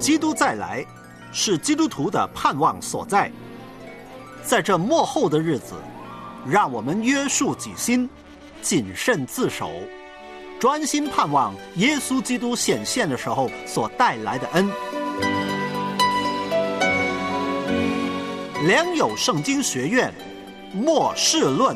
基督再来是基督徒的盼望所在。在这末后的日子，让我们约束己心，谨慎自守，专心盼望耶稣基督显现的时候所带来的恩。良友圣经学院末世论。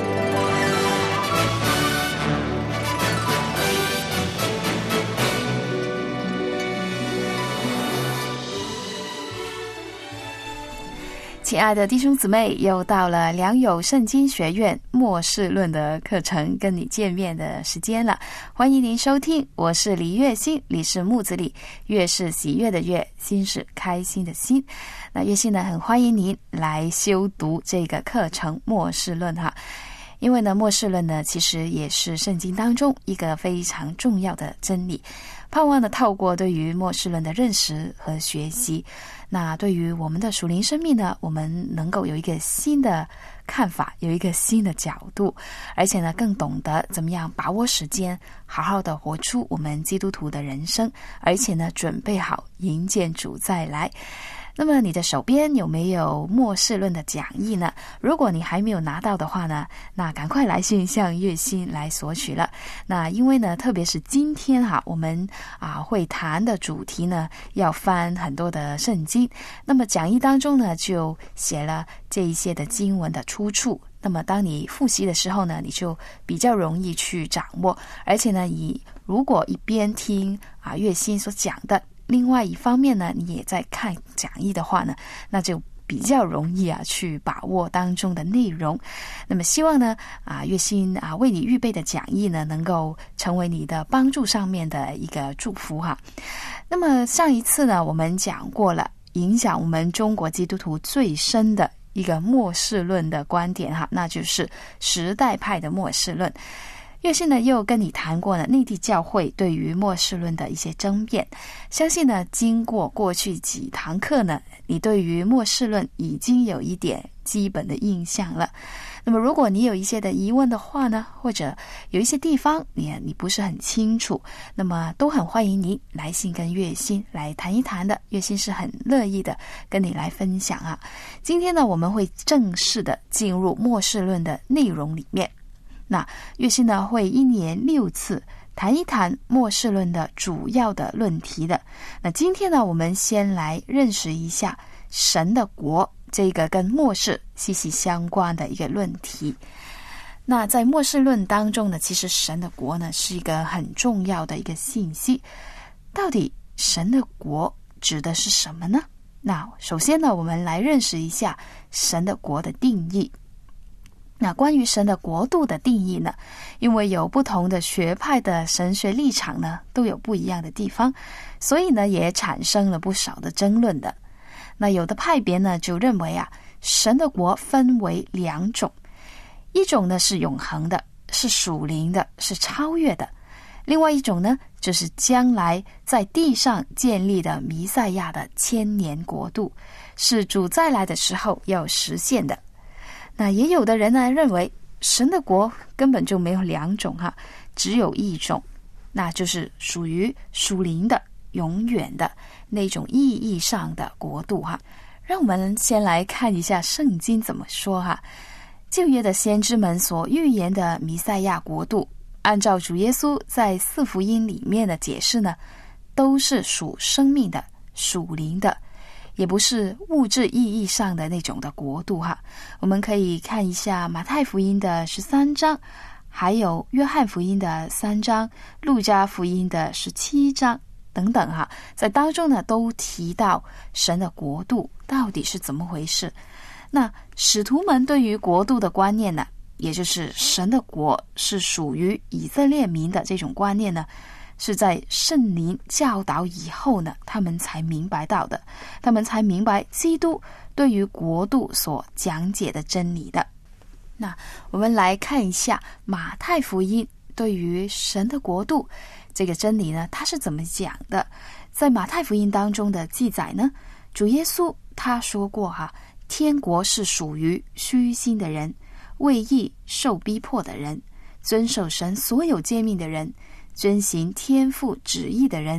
亲爱的弟兄姊妹，又到了良友圣经学院末世论的课程跟你见面的时间了，欢迎您收听，我是李月心，李是木子李，月是喜悦的月，心是开心的心。那月心呢，很欢迎您来修读这个课程末世论哈，因为呢末世论呢其实也是圣经当中一个非常重要的真理，盼望呢透过对于末世论的认识和学习，那对于我们的属灵生命呢，我们能够有一个新的看法，有一个新的角度，而且呢更懂得怎么样把握时间，好好的活出我们基督徒的人生，而且呢准备好迎接主再来。那么你的手边有没有末世论的讲义呢？如果你还没有拿到的话呢，那赶快来信向月心来索取了。那因为呢特别是今天我们会谈的主题呢要翻很多的圣经，那么讲义当中呢就写了这一些的经文的出处，那么当你复习的时候呢，你就比较容易去掌握，而且呢如果一边听月心所讲的，另外一方面呢，你也在看讲义的话呢，那就比较容易去把握当中的内容。那么希望呢月心为你预备的讲义呢，能够成为你的帮助上面的一个祝福哈。那么上一次呢，我们讲过了影响我们中国基督徒最深的一个末世论的观点哈，那就是时代派的末世论。月信呢又跟你谈过了内地教会对于末世论的一些争辩，相信呢经过过去几堂课呢，你对于末世论已经有一点基本的印象了。那么如果你有一些的疑问的话呢，或者有一些地方你不是很清楚，那么都很欢迎你来信跟月心来谈一谈的，月心是很乐意的跟你来分享啊。今天呢我们会正式的进入末世论的内容里面，那月心呢会一年6次谈一谈末世论的主要的论题的。那今天呢我们先来认识一下神的国，这个跟末世息息相关的一个论题。那在末世论当中呢，其实神的国呢是一个很重要的一个信息。到底神的国指的是什么呢？那首先呢我们来认识一下神的国的定义。那关于神的国度的定义呢，因为有不同的学派的神学立场呢都有不一样的地方，所以呢也产生了不少的争论的。那有的派别呢就认为神的国分为2种，一种呢是永恒的，是属灵的，是超越的，另外一种呢就是将来在地上建立的弥赛亚的1000年国度，是主再来的时候要实现的。那也有的人呢认为神的国根本就没有2种只有一种，那就是属于属灵的永远的那种意义上的国度让我们先来看一下圣经怎么说旧约的先知们所预言的弥赛亚国度，按照主耶稣在4福音里面的解释呢，都是属生命的，属灵的，也不是物质意义上的那种的国度我们可以看一下马太福音的13章，还有约翰福音的3章，路加福音的17章等等在当中呢都提到神的国度到底是怎么回事。那使徒们对于国度的观念呢，也就是神的国是属于以色列民的这种观念呢，是在圣灵教导以后呢，他们才明白到的，他们才明白基督对于国度所讲解的真理的。那我们来看一下马太福音对于神的国度这个真理呢，他是怎么讲的。在马太福音当中的记载呢，主耶稣他说过天国是属于虚心的人，为义受逼迫的人，遵守神所有诫命的人，遵行天父旨意的人，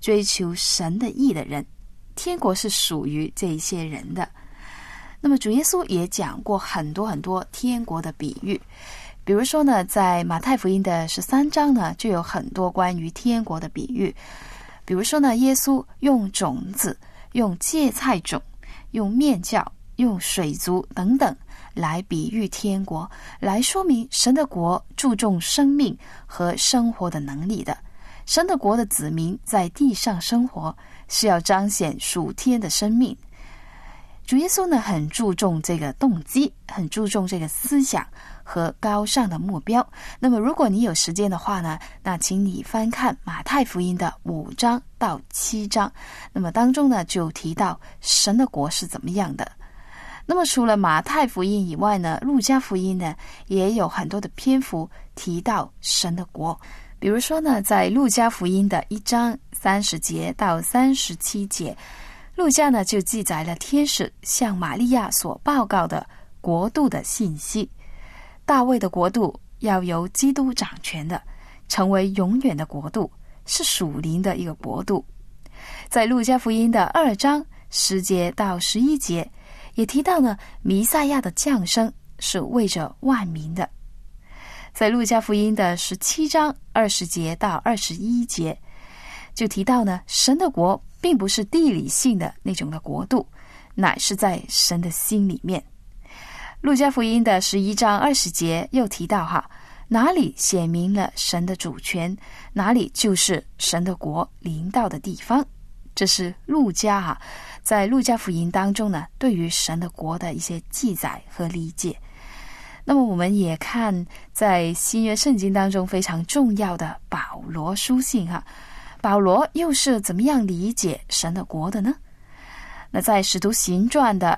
追求神的义的人，天国是属于这一些人的。那么主耶稣也讲过很多很多天国的比喻，比如说呢，在马太福音的13章呢，就有很多关于天国的比喻。比如说呢，耶稣用种子、用芥菜种、用面酵、用水族等等来比喻天国，来说明神的国注重生命和生活的能力的。神的国的子民在地上生活，是要彰显属天的生命。主耶稣呢，很注重这个动机，很注重这个思想和高尚的目标。那么如果你有时间的话呢，那请你翻看马太福音的5章到7章，那么当中呢就提到神的国是怎么样的。那么除了马太福音以外呢，路加福音呢也有很多的篇幅提到神的国。比如说呢，在路加福音的1章30节到37节，路加呢就记载了天使向玛利亚所报告的国度的信息。大卫的国度要由基督掌权的，成为永远的国度，是属灵的一个国度。在路加福音的2章10节到11节，也提到呢，弥赛亚的降生是为着万民的。在路加福音的17章20节到21节，就提到呢，神的国并不是地理性的那种的国度，乃是在神的心里面。路加福音的11章20节又提到哪里显明了神的主权，哪里就是神的国临到的地方。这是路加在路加福音当中呢，对于神的国的一些记载和理解。那么我们也看在新约圣经当中非常重要的保罗书信保罗又是怎么样理解神的国的呢？那在使徒行传的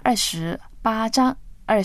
28章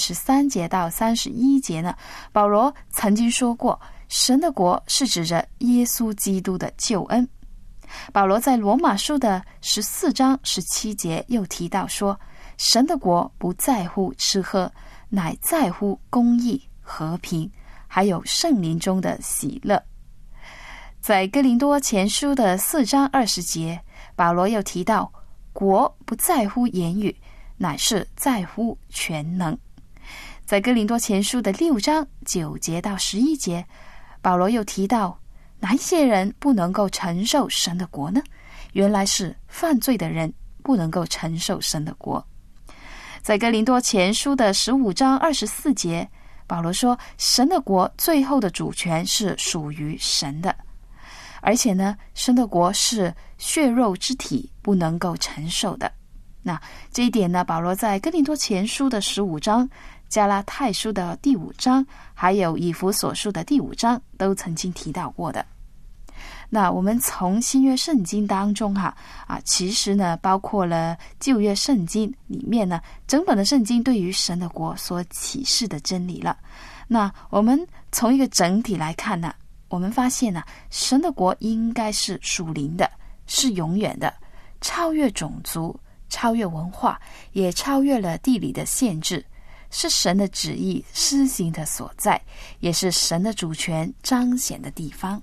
23节到31节呢，保罗曾经说过，神的国是指着耶稣基督的救恩。保罗在罗马书的14章17节又提到说，神的国不在乎吃喝，乃在乎公义、和平，还有圣灵中的喜乐。在哥林多前书的4章20节，保罗又提到，国不在乎言语，乃是在乎全能。在哥林多前书的6章9节到11节，保罗又提到，哪一些人不能够承受神的国呢？原来是犯罪的人不能够承受神的国。在哥林多前书的15章24节，保罗说，神的国最后的主权是属于神的，而且呢，神的国是血肉之体不能够承受的。那这一点呢，保罗在哥林多前书的15章、加拉太书的第5章，还有以弗所书的第5章都曾经提到过的。那我们从新约圣经当中其实呢，包括了旧约圣经里面呢，整本的圣经对于神的国所启示的真理了。那我们从一个整体来看呢，我们发现呢，神的国应该是属灵的，是永远的，超越种族，超越文化，也超越了地理的限制，是神的旨意施行的所在，也是神的主权彰显的地方。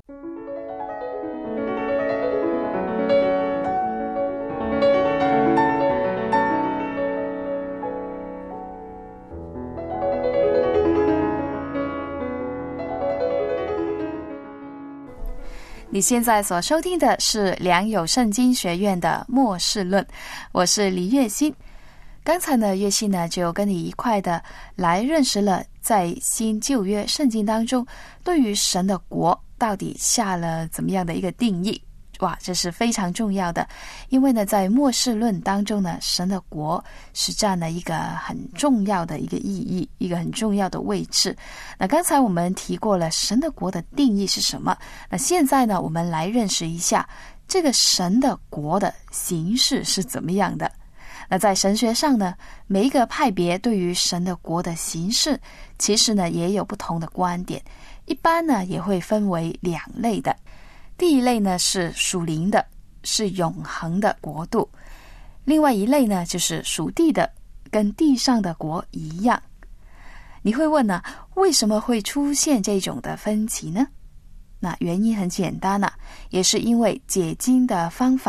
你现在所收听的是良友圣经学院的末世论，我是李月欣。刚才呢，月欣呢就跟你一块的来认识了在新旧约圣经当中对于神的国到底下了怎么样的一个定义。哇，这是非常重要的，因为呢，在末世论当中呢，神的国是占了一个很重要的一个意义，一个很重要的位置。那刚才我们提过了神的国的定义是什么，那现在呢，我们来认识一下这个神的国的形式是怎么样的。那在神学上呢，每一个派别对于神的国的形式其实呢也有不同的观点，一般呢也会分为2类的。第一类呢是属灵的，是永恒的国度；另外一类呢就是属地的，跟地上的国一样。你会问呢，为什么会出现这种的分歧呢？那原因很简单也是因为解经的方法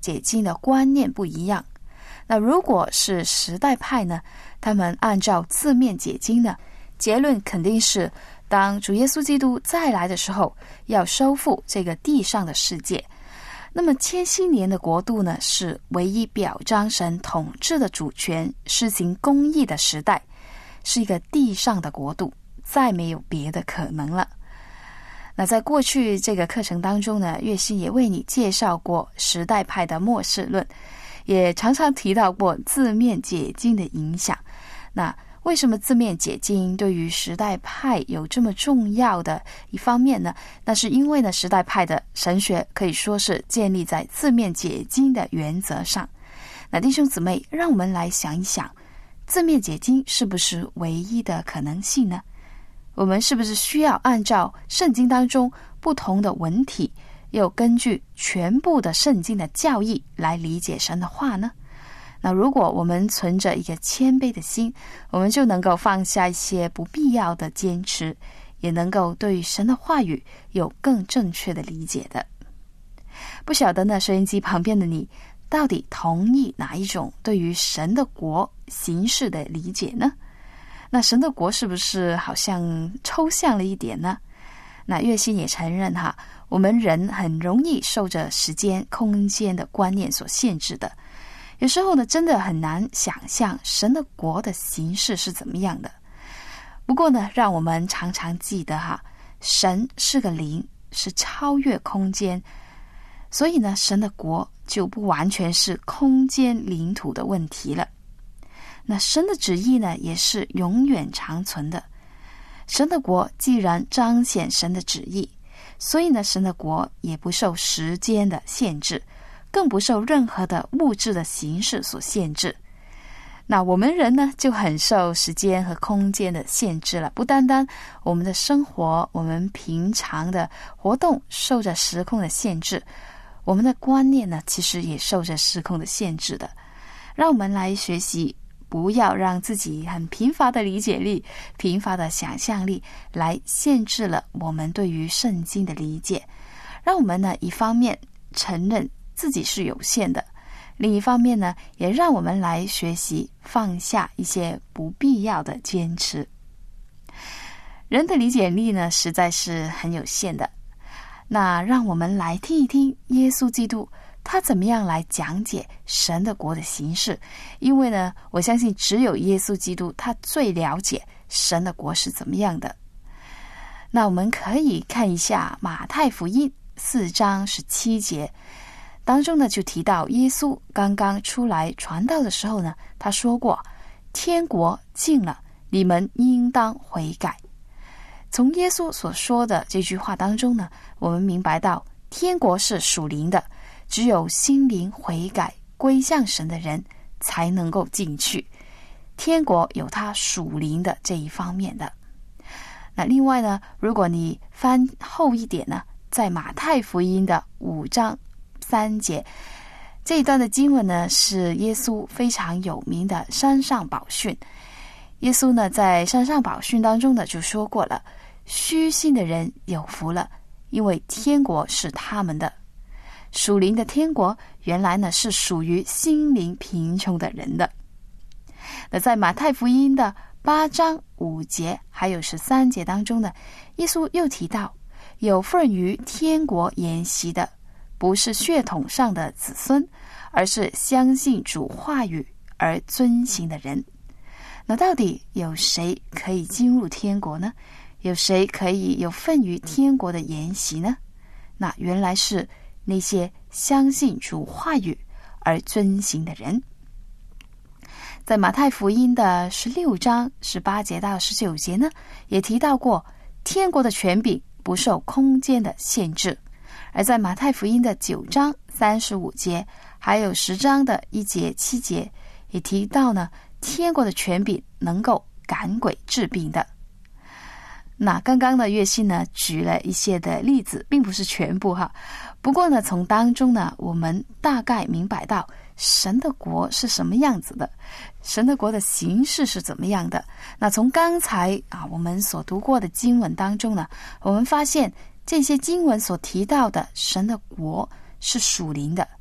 解经的观念不一样。那如果是时代派呢，他们按照字面解经呢，结论肯定是当主耶稣基督再来的时候，要收复这个地上的世界。那么千禧年的国度呢，是唯一表彰神统治的主权、施行公义的时代，是一个地上的国度，再没有别的可能了。那在过去这个课程当中呢，月馨也为你介绍过时代派的末世论，也常常提到过字面解经的影响。那为什么字面解经对于时代派有这么重要的一方面呢？那是因为呢，时代派的神学可以说是建立在字面解经的原则上。那弟兄姊妹，让我们来想一想，字面解经是不是唯一的可能性呢？我们是不是需要按照圣经当中不同的文体，又根据全部的圣经的教义来理解神的话呢？那如果我们存着一个谦卑的心，我们就能够放下一些不必要的坚持，也能够对神的话语有更正确的理解的。不晓得呢，收音机旁边的你到底同意哪一种对于神的国形式的理解呢？那神的国是不是好像抽象了一点呢？那月馨也承认我们人很容易受着时间、空间的观念所限制的。有时候呢，真的很难想象神的国的形式是怎么样的。不过呢，让我们常常记得神是个灵，是超越空间，所以呢，神的国就不完全是空间领土的问题了。那神的旨意呢，也是永远长存的。神的国既然彰显神的旨意，所以呢，神的国也不受时间的限制，更不受任何的物质的形式所限制。那我们人呢，就很受时间和空间的限制了。不单单我们的生活，我们平常的活动受着时空的限制，我们的观念呢，其实也受着时空的限制的。让我们来学习，不要让自己很贫乏的理解力、贫乏的想象力来限制了我们对于圣经的理解。让我们呢，一方面承认自己是有限的，另一方面呢，也让我们来学习放下一些不必要的坚持。人的理解力呢，实在是很有限的。那让我们来听一听耶稣基督他怎么样来讲解神的国的形式。因为呢，我相信只有耶稣基督他最了解神的国是怎么样的。那我们可以看一下马太福音4章17节当中呢，就提到耶稣刚刚出来传道的时候呢，他说过，天国近了，你们应当悔改。从耶稣所说的这句话当中呢，我们明白到天国是属灵的，只有心灵悔改归向神的人才能够进去。天国有它属灵的这一方面的。那另外呢，如果你翻后一点呢，在马太福音的5章3节，这一段的经文呢，是耶稣非常有名的山上宝训。耶稣呢，在山上宝训当中呢，就说过了，虚心的人有福了，因为天国是他们的。属灵的天国原来呢，是属于心灵贫穷的人的。那在马太福音的8章5节还有13节当中呢，耶稣又提到，有份于天国筵席的，不是血统上的子孙，而是相信主话语而遵行的人。那到底有谁可以进入天国呢？有谁可以有份于天国的筵席呢？那原来是那些相信主话语而遵行的人。在马太福音的16章18节到19节呢，也提到过天国的权柄不受空间的限制。而在马太福音的9章35节还有10章的1节7节也提到呢，天国的权柄能够赶鬼治病的。那刚刚的月馨呢，举了一些的例子，并不是全部不过呢，从当中呢，我们大概明白到神的国是什么样子的，神的国的形式是怎么样的。那从刚才我们所读过的经文当中呢，我们发现这些经文所提到的神的国是属灵的，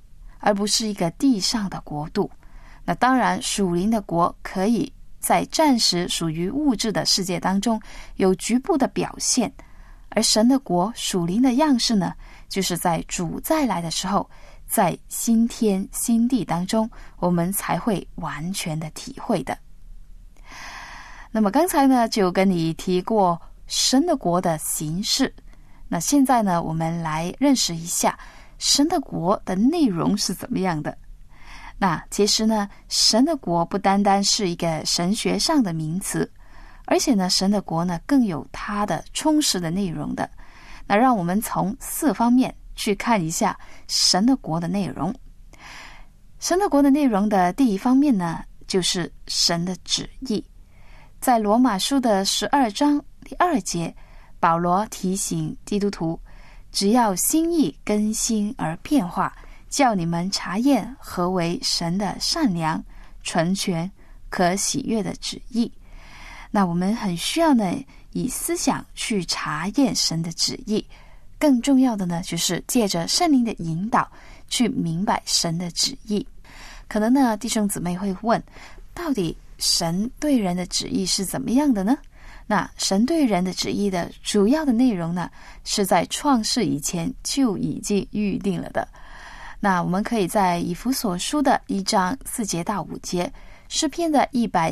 而不是一个地上的国度。那当然，属灵的国可以在暂时属于物质的世界当中有局部的表现，而神的国属灵的样式呢，就是在主再来的时候，在新天新地当中，我们才会完全的体会的。那么刚才呢，就跟你提过神的国的形式，那现在呢，我们来认识一下神的国的内容是怎么样的。那其实呢，神的国不单单是一个神学上的名词，而且呢，神的国呢更有它的充实的内容的。那让我们从4方面去看一下神的国的内容。神的国的内容的第一方面呢，就是神的旨意。在罗马书的12章第2节，保罗提醒基督徒，只要心意更新而变化，叫你们查验何为神的善良、纯全、可喜悦的旨意。那我们很需要呢，以思想去查验神的旨意。更重要的呢，就是借着圣灵的引导，去明白神的旨意。可能呢，弟兄姊妹会问，到底神对人的旨意是怎么样的呢？那神对人的旨意的主要的内容呢，是在创世以前就已经预定了的。那我们可以在以弗所书的1章4节到5节，诗篇的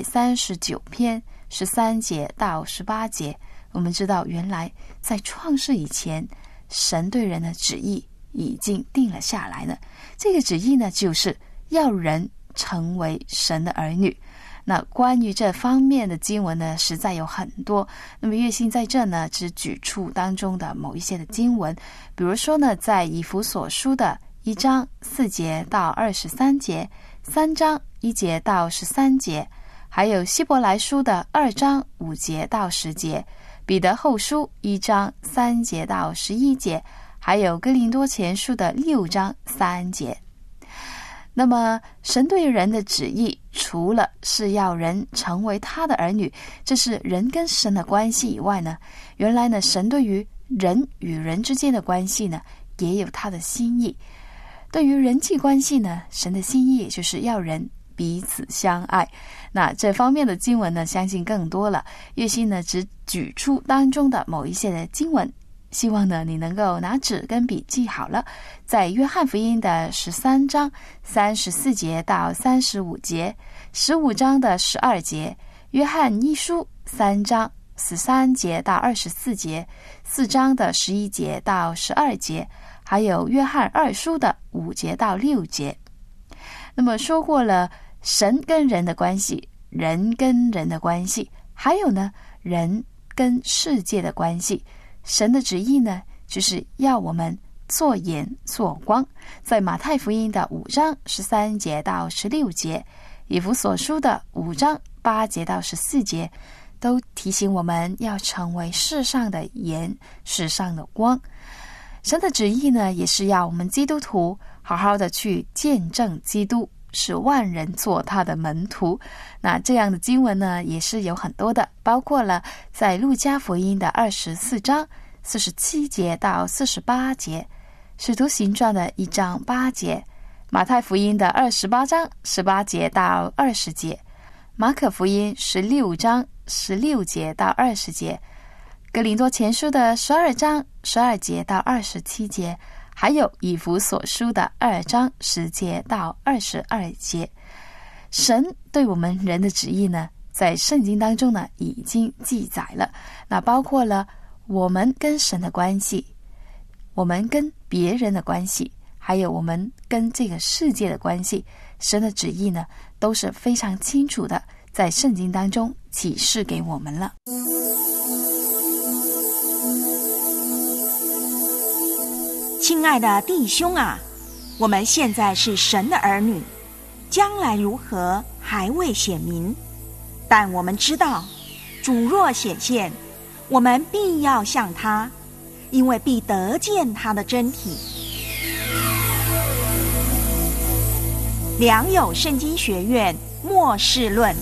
139篇13节到18节，我们知道原来在创世以前，神对人的旨意已经定了下来了。这个旨意呢，就是要人成为神的儿女。那关于这方面的经文呢，实在有很多。那么月信在这呢，只举出当中的某一些的经文，比如说呢，在以弗所书的1章4节到23节，3章1节到13节，还有希伯来书的2章5节到10节，彼得后书1章3节到11节，还有哥林多前书的6章3节。那么神对人的旨意，除了是要人成为他的儿女，这是人跟神的关系以外呢，原来呢，神对于人与人之间的关系呢，也有他的心意。对于人际关系呢，神的心意就是要人彼此相爱。那这方面的经文呢，相信更多了。月信呢，只举出当中的某一些的经文，希望呢，你能够拿纸跟笔记好了。在约翰福音的13章34节到35节，15章的12节，约翰一书3章13节到24节，4章的11节到12节，还有约翰2书的5节到6节。那么说过了神跟人的关系，人跟人的关系，还有呢，人跟世界的关系。神的旨意呢，就是要我们做盐做光。在马太福音的5章13节到16节，以弗所书的5章8节到14节，都提醒我们要成为世上的盐，世上的光。神的旨意呢，也是要我们基督徒好好的去见证基督，使万人做他的门徒。那这样的经文呢，也是有很多的，包括了在路加福音的24章47节到48节，使徒行传的1章8节，马太福音的28章18节到20节，马可福音16章16节到20节，哥林多前书的12章12节到27节，还有以弗所书的2章10节到22节。神对我们人的旨意呢，在圣经当中呢，已经记载了。那包括了我们跟神的关系，我们跟别人的关系，还有我们跟这个世界的关系，神的旨意呢，都是非常清楚的，在圣经当中启示给我们了。 亲爱的弟兄啊，我们现在是神的儿女，将来如何还未显明，但我们知道，主若显现，我们必要向他，因为必得见他的真体。良友圣经学院末世论。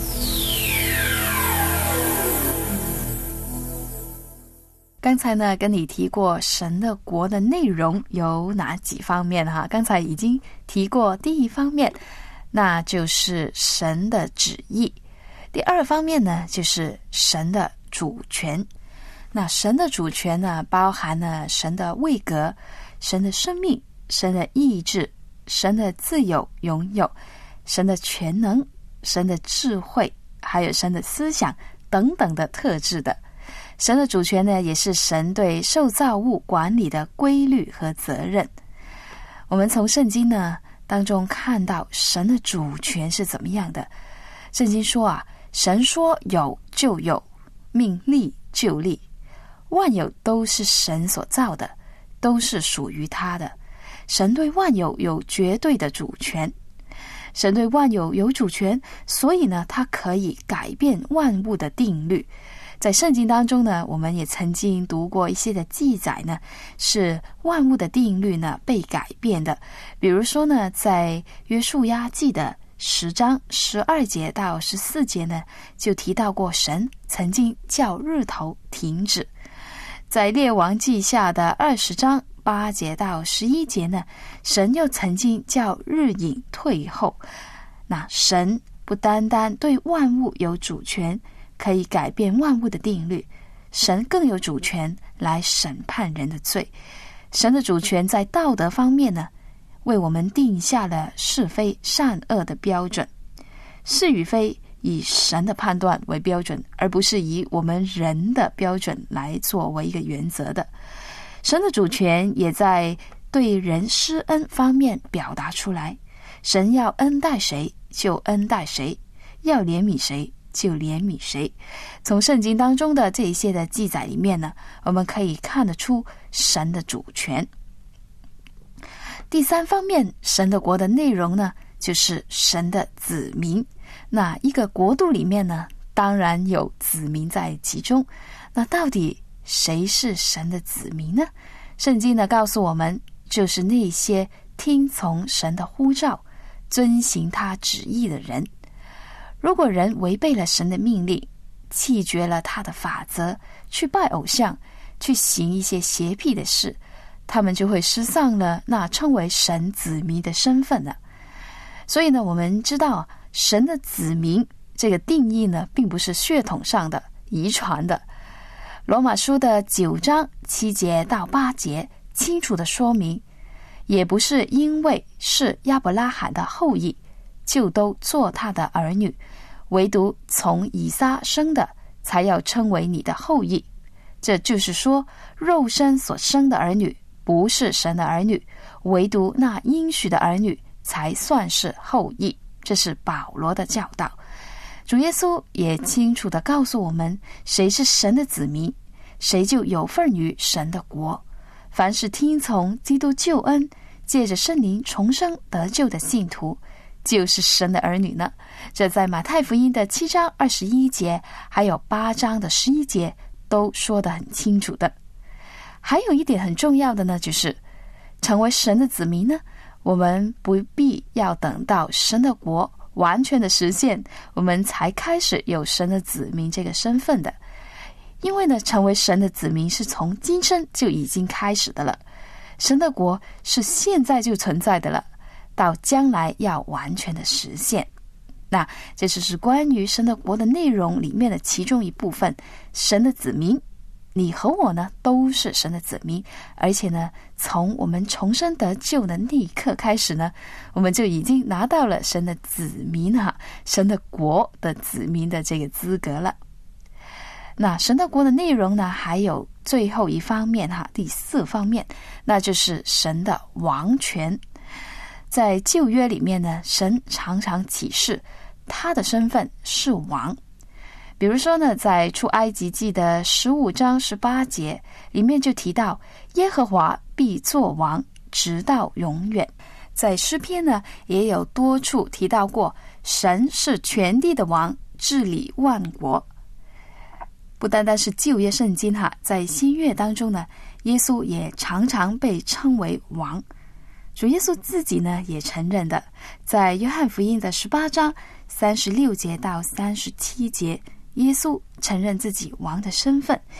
刚才呢跟你提过神的国的内容有哪几方面哈？刚才已经提过第一方面，那就是神的旨意。第二方面呢，就是神的主权。那神的主权呢，包含了神的位格、神的生命、神的意志、神的自由拥有、神的全能、神的智慧，还有神的思想等等的特质的。神的主权呢，也是神对受造物管理的规律和责任。我们从圣经呢当中看到神的主权是怎么样的。圣经说啊，神说有就有，命立就立，万有都是神所造的，都是属于他的。神对万有有绝对的主权。神对万有有主权，所以呢，他可以改变万物的定律。在圣经当中呢，我们也曾经读过一些的记载呢，是万物的定律呢被改变的。比如说呢，在约书亚记的10章12节到14节呢，就提到过神曾经叫日头停止。在列王记下的20章8节到11节呢，神又曾经叫日影退后。那神不单单对万物有主权，可以改变万物的定律，神更有主权来审判人的罪。神的主权在道德方面呢，为我们定下了是非善恶的标准。是与非以神的判断为标准，而不是以我们人的标准来作为一个原则的。神的主权也在对人施恩方面表达出来。神要恩待谁就恩待谁，要怜悯谁就怜悯谁。从圣经当中的这一些的记载里面呢，我们可以看得出神的主权。第三方面，神的国的内容呢，就是神的子民。那一个国度里面呢，当然有子民在其中。那到底谁是神的子民呢？圣经呢告诉我们，就是那些听从神的呼召，遵行他旨意的人。如果人违背了神的命令，弃绝了他的法则，去拜偶像，去行一些邪僻的事，他们就会失丧了那称为神子民的身份了。所以呢，我们知道神的子民这个定义呢，并不是血统上的遗传的。罗马书的9章7节到8节清楚地说明，也不是因为是亚伯拉罕的后裔就都做他的儿女，唯独从以撒生的才要称为你的后裔。这就是说，肉身所生的儿女不是神的儿女，唯独那应许的儿女才算是后裔。这是保罗的教导。主耶稣也清楚地告诉我们，谁是神的子民，谁就有份于神的国。凡是听从基督救恩，借着圣灵重生得救的信徒，就是神的儿女呢。这在马太福音的7章21节还有8章的11节都说得很清楚的。还有一点很重要的呢，就是成为神的子民呢，我们不必要等到神的国完全的实现，我们才开始有神的子民这个身份的。因为呢，成为神的子民是从今生就已经开始的了。神的国是现在就存在的了，到将来要完全的实现。那这就是关于神的国的内容里面的其中一部分。神的子民，你和我呢都是神的子民，而且呢，从我们重生得救的那一刻开始呢，我们就已经拿到了神的子民神的国的子民的这个资格了。那神的国的内容呢，还有最后一方面第4方面，那就是神的王权。在旧约里面呢，神常常启示他的身份是王。比如说呢，在出埃及记的15章18节里面就提到，耶和华必作王，直到永远。在诗篇呢，也有多处提到过，神是全地的王，治理万国。不单单是旧约圣经在新约当中呢，耶稣也常常被称为王。主耶稣自己呢也承认的，在约翰福音的18章36节到37节，耶稣承认自己王的身份。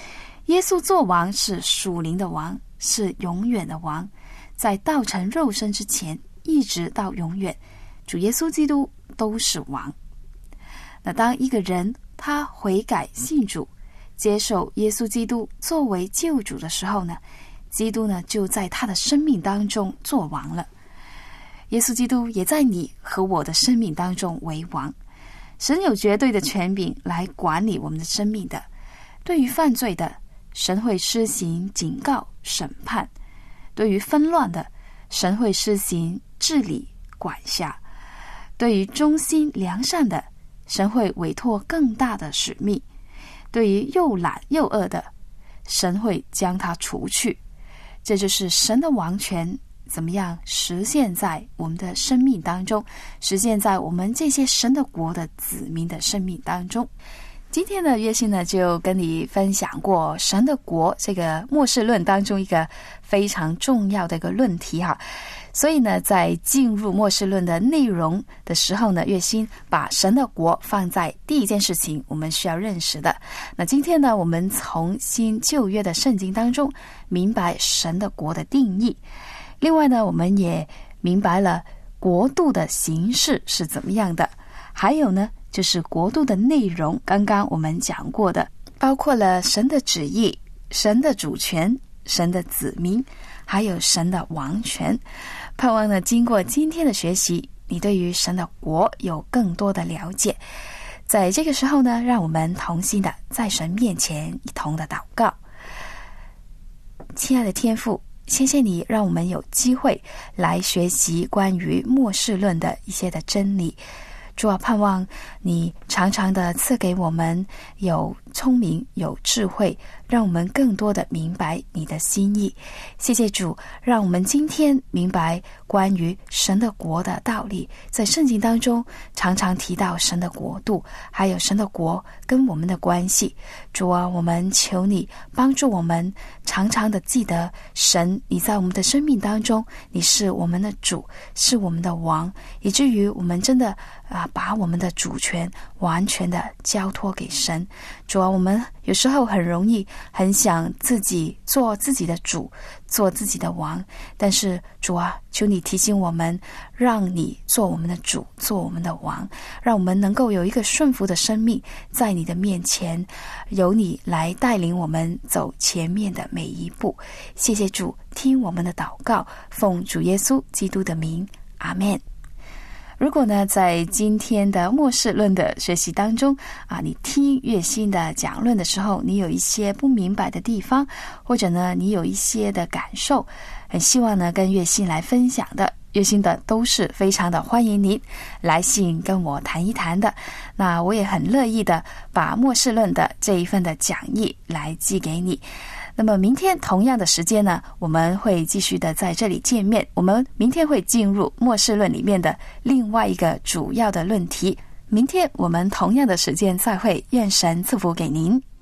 耶稣做王是属灵的王，是永远的王，在道成肉身之前，一直到永远，主耶稣基督都是王。那当一个人他悔改信主，接受耶稣基督作为救主的时候呢，基督呢就在他的生命当中做王了。耶稣基督也在你和我的生命当中为王。神有绝对的权柄来管理我们的生命的。对于犯罪的，神会施行警告审判；对于纷乱的，神会施行治理管辖；对于忠心良善的，神会委托更大的使命；对于又懒又恶的，神会将它除去。这就是神的王权怎么样实现在我们的生命当中，实现在我们这些神的国的子民的生命当中。今天的月信呢，就跟你分享过神的国这个末世论当中一个非常重要的一个论题哈。所以呢，在进入末世论的内容的时候呢，月信把神的国放在第一件事情我们需要认识的。那今天呢，我们从新旧约的圣经当中明白神的国的定义，另外呢，我们也明白了国度的形式是怎么样的，还有呢就是国度的内容，刚刚我们讲过的，包括了神的旨意、神的主权、神的子民，还有神的王权。盼望呢，经过今天的学习，你对于神的国有更多的了解。在这个时候呢，让我们同心的在神面前一同的祷告。亲爱的天父，谢谢你让我们有机会来学习关于末世论的一些的真理。主啊，盼望你常常的赐给我们有聪明有智慧，让我们更多的明白你的心意。谢谢主，让我们今天明白关于神的国的道理。在圣经当中常常提到神的国度，还有神的国跟我们的关系。主啊，我们求你帮助我们常常的记得神，你在我们的生命当中，你是我们的主，是我们的王，以至于我们真的把我们的主权完全的交托给神。主啊，我们有时候很容易很想自己做自己的主，做自己的王，但是主啊，求你提醒我们，让你做我们的主，做我们的王，让我们能够有一个顺服的生命，在你的面前，由你来带领我们走前面的每一步。谢谢主，听我们的祷告，奉主耶稣基督的名，阿们。如果呢，在今天的末世论的学习当中你听月信的讲论的时候，你有一些不明白的地方，或者呢，你有一些的感受，很希望呢跟月信来分享的，月信的都是非常的欢迎您来信跟我谈一谈的。那我也很乐意的把末世论的这一份的讲义来寄给你。那么明天同样的时间呢，我们会继续的在这里见面。我们明天会进入末世论里面的另外一个主要的论题。明天我们同样的时间再会，愿神赐福给您。